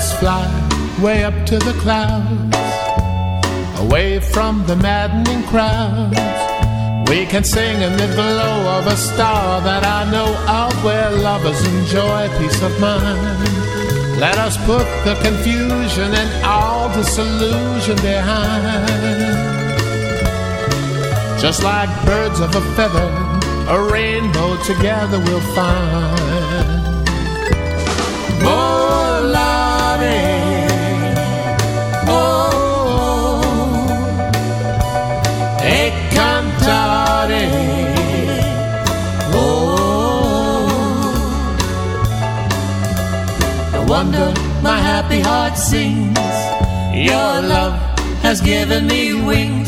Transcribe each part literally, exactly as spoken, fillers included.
let's fly way up to the clouds, away from the maddening crowds. We can sing in the glow of a star that I know of, where lovers enjoy peace of mind. Let us put the confusion and all disillusion behind. Just like birds of a feather, a rainbow together we'll find. Volare, oh, e cantare, oh. No wonder my happy heart sings. Your love has given me wings.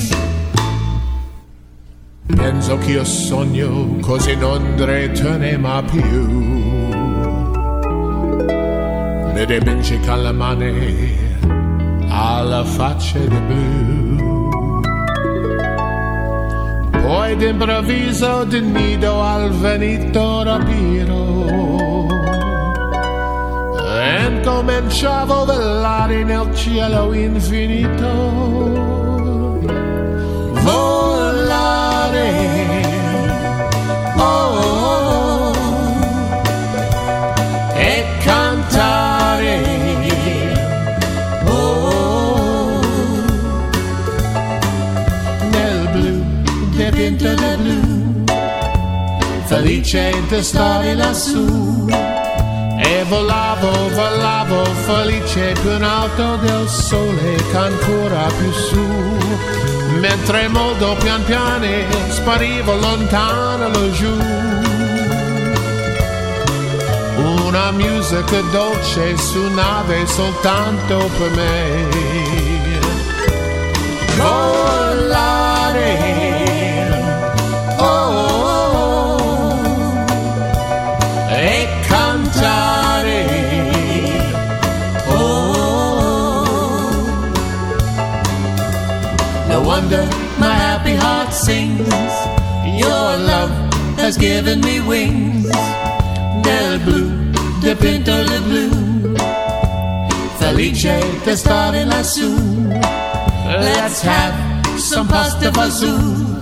Penso che io sogno così non ritornerà più. Ne dimentica le mani alla faccia di blu. Poi d'improvviso di nido al venito rapiro e cominciavo a volare nel cielo infinito. Volare, oh, oh, e cantare, oh, nel blu, dipinto di blu, felice di stare lassù. E volavo, volavo felice più in alto del sole che ancora più su. Mentre molto pian piano sparivo lontano laggiù. Una musica dolce suonava soltanto per me. Volare, oh, oh, oh, e cantare, oh. No wonder my happy heart sings. Your love has given me wings. Nel blu, dipinto di blu, felice di stare lassù. Let's have some pasta fazool.